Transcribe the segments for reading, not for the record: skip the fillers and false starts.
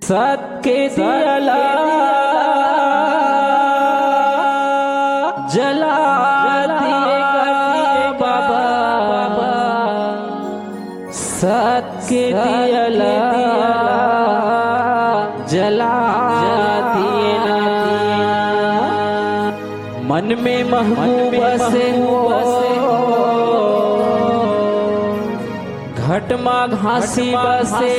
सत्य दियला जला दिएगा बाबा, सत्य दियला जला दिएना। मन में महबूब बसे घटमा घासी बसे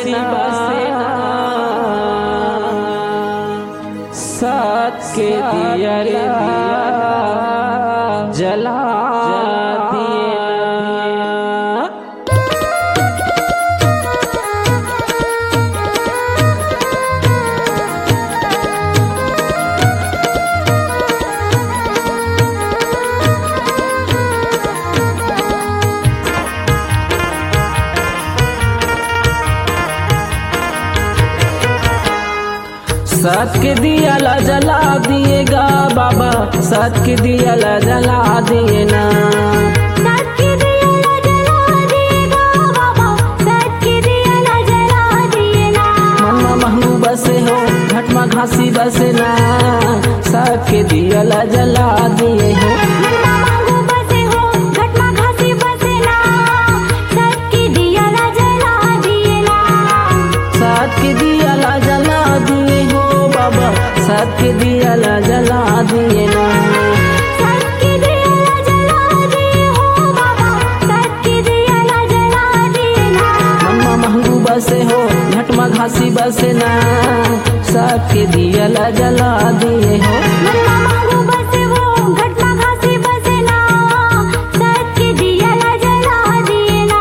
सत्य दियला जला दिएना। सत्य दियला जला दिएगा बाबा, सत्य दियला जला दिएना। सत्य दियला जला दिएगा बाबा, सत्य दियला जला दिएना। मनमा महबूब बसे हो घटमा घासी बसे ना, सत्य दियला जला दिए हो। मनमा महबूब बसे हो घटमा घासी बसे ना, सत्य दियला जला दिएना। सत्य दियला जला दिए हो बाबा, सत्य दियला जला दिएना। सत्य दियला जला दिए हो बाबा, सत्य दियला जला दिएना। मनमा महबूब बसे हो घटमा घासी बसे ना, सत्य दियला जला दिए हो। मनमा महबूब बसे हो घटमा घासी बसे ना, सत्य दियला जला दिएना।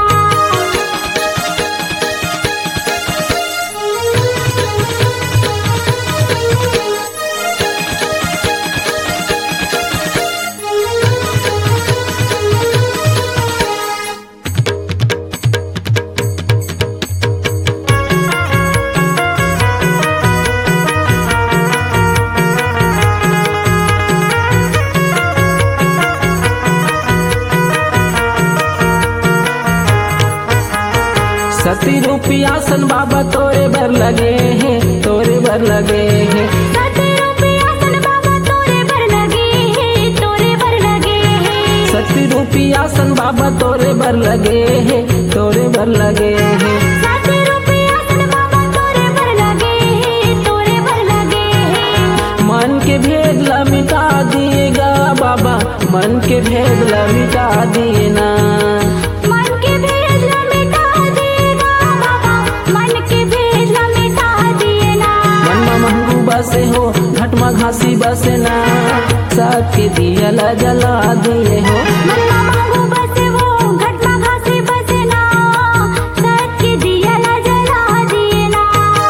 सती रूपी आसन बाबा तोरे बर लगे हैं, तोरे बर लगे हैं। सत्य रूपी आसन बाबा तोरे बर लगे हैं, तोरे बर लगे हैं। सती रूपी आसन बाबा तोरे बर लगे हैं, तोरे बर लगे हैं। सत्य रूपी आसन बाबा तोरे बर लगे हैं, तोरे बर लगे हैं। मन के भेद ला मिटा दिएगा बाबा, मन के भेद ला मिटा दिएना। मन के भेद ला मिटा दिएगा बाबा, मन के भेद ला मिटा दिएना। मनमा महबूब बसे हो घटमा घासी बसे ना, सत्य दियला जला दिए हो। मनमा महबूब बसे हो घटमा घासी बसे ना, सत्य दियला जला दिएना।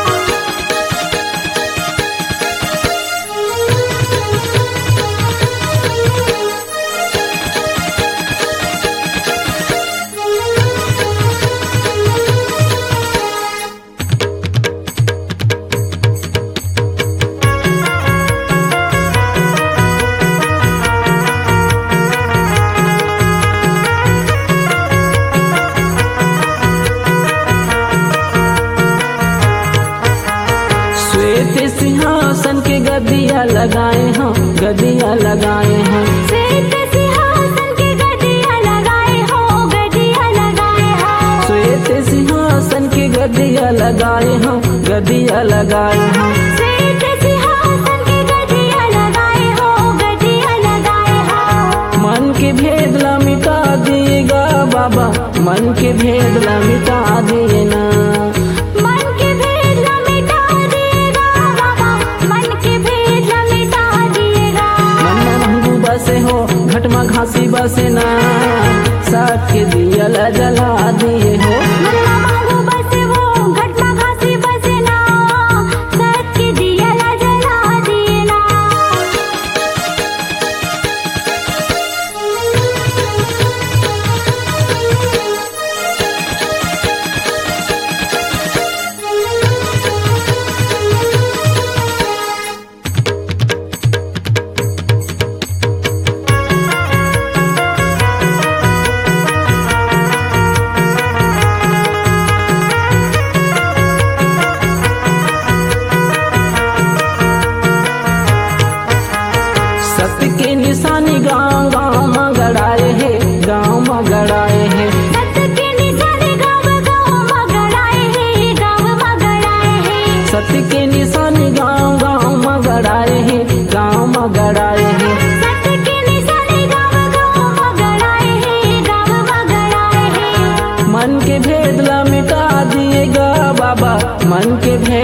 श्वेत सिंहासन के गद्दिया लगाए हैं, गद्दिया लगाए हैं। श्वेत सिंहासन के गद्दिया लगाए हो, गद्दिया लगाए हो। श्वेत सिंहासन के गद्दिया लगाए हैं, गद्दिया लगाए हैं। श्वेत सिंहासन के गद्दिया लगाए हो, गद्दिया लगाए हो। मन के भेद ला मिटा दिएगा बाबा, मन के भेद ला मिटा दिएना। मन के भेद ला मिटा दिएगा बाबा, मन के भेद ला मिटा दिएगा। मनमा महबूब बसे हो घटमा घासी बसे ना, सत्य दियला जला दिए हो। मनमा महबूब बसे हो घटमा घासी बसे ना, सत्य दियला जला दिएना।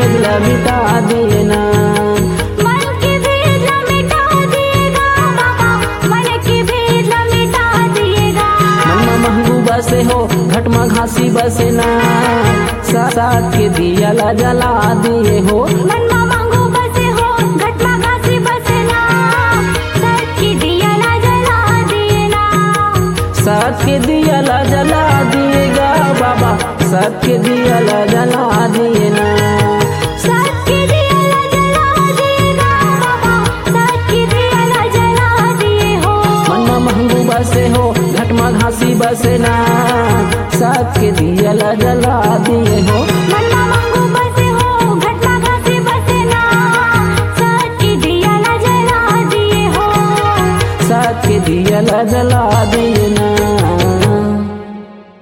भेद ला मिटा दिए ना। मन के भेद ला मिटा दिएगा बाबा, मन के भेद ला मिटा दिएगा। मनमा महबूबा से हो घटमा घासी बसे ना, साथ के दिया ला जला दिए हो। मनमा महबूबा से हो घटमा घासी बसे ना, साथ के दिया ला जला दिए ना। साथ के दिया ला जला दिएगा बाबा, साथ के दिया ला जला दिए ना। साथ के दिया ला जला दिएगा बाबा, साथ के दिया ला जला दिए हो। मनमा महबूबा से हो घटमा घासी बसे ना, साथ के दिया ला जला दिए हो। मनमा महबूबा से हो घटमा घासी बसे ना, साथ के दिया ला जला दिए हो। साथ के दिया ला जला दिए